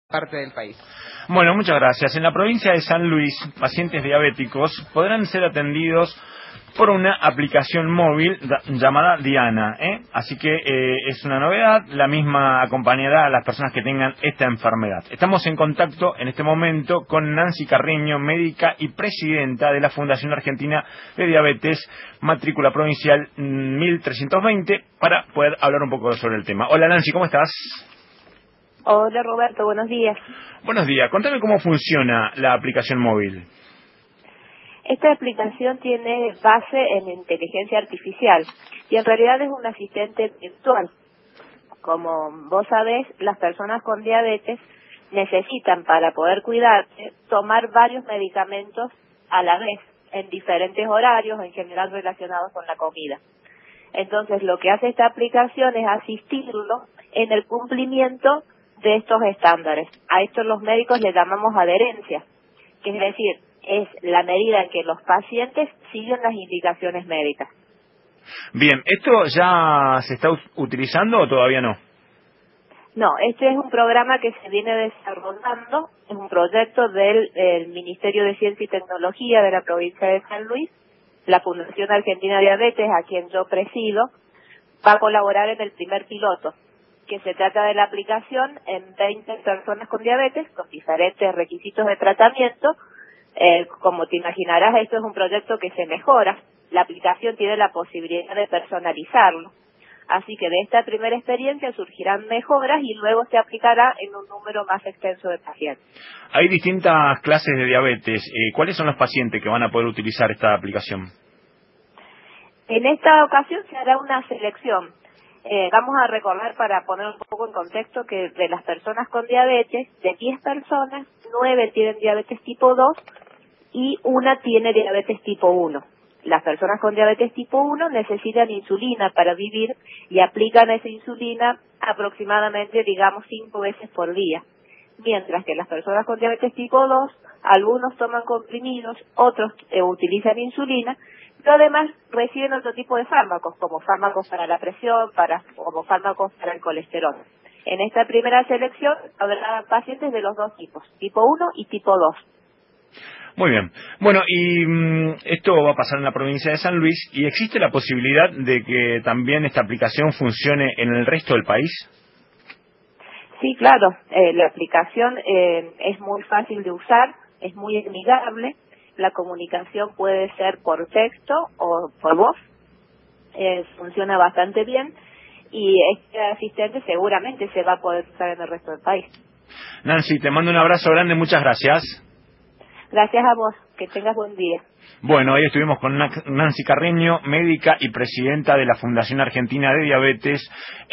parte del país. Bueno, muchas gracias. En la provincia de San Luis, pacientes diabéticos podrán ser atendidos por una aplicación móvil llamada Diana, Así que es una novedad, la misma acompañará a las personas que tengan esta enfermedad. Estamos en contacto en este momento con Nancy Carreño, médica y presidenta de la Fundación Argentina de Diabetes, matrícula provincial 1320, para poder hablar un poco sobre el tema. Hola Nancy, ¿cómo estás? Hola Roberto, buenos días. Buenos días, contame cómo funciona la aplicación móvil. Esta aplicación tiene base en inteligencia artificial y en realidad es un asistente virtual. Como vos sabés, las personas con diabetes necesitan, para poder cuidarse, tomar varios medicamentos a la vez, en diferentes horarios, en general relacionados con la comida. Entonces, lo que hace esta aplicación es asistirlo en el cumplimiento de estos estándares. A esto los médicos le llamamos adherencia, que es decir, es la medida en que los pacientes siguen las indicaciones médicas. Bien, ¿esto ya se está utilizando o todavía no? No, este es un programa que se viene desarrollando, es un proyecto del Ministerio de Ciencia y Tecnología de la provincia de San Luis. La Fundación Argentina de Diabetes, a quien yo presido, va a colaborar en el primer piloto, que se trata de la aplicación en 20 personas con diabetes, con diferentes requisitos de tratamiento. Como te imaginarás, esto es un proyecto que se mejora. La aplicación tiene la posibilidad de personalizarlo. Así que de esta primera experiencia surgirán mejoras y luego se aplicará en un número más extenso de pacientes. Hay distintas clases de diabetes. ¿Cuáles son los pacientes que van a poder utilizar esta aplicación? En esta ocasión se hará una selección. Vamos a recordar, para poner un poco en contexto, que de las personas con diabetes, de 10 personas, 9 tienen diabetes tipo 2 y una tiene diabetes tipo 1. Las personas con diabetes tipo 1 necesitan insulina para vivir y aplican esa insulina aproximadamente, 5 veces por día. Mientras que las personas con diabetes tipo 2, algunos toman comprimidos, otros utilizan insulina, pero además reciben otro tipo de fármacos, como fármacos para la presión, como fármacos para el colesterol. En esta primera selección habrá pacientes de los dos tipos, tipo 1 y tipo 2. Muy bien. Bueno, y esto va a pasar en la provincia de San Luis, ¿y existe la posibilidad de que también esta aplicación funcione en el resto del país? Sí, claro. La aplicación es muy fácil de usar, es muy amigable. La comunicación puede ser por texto o por voz. Funciona bastante bien y este asistente seguramente se va a poder usar en el resto del país. Nancy, te mando un abrazo grande, muchas gracias. Gracias a vos, que tengas buen día. Bueno, hoy estuvimos con Nancy Carreño, médica y presidenta de la Fundación Argentina de Diabetes.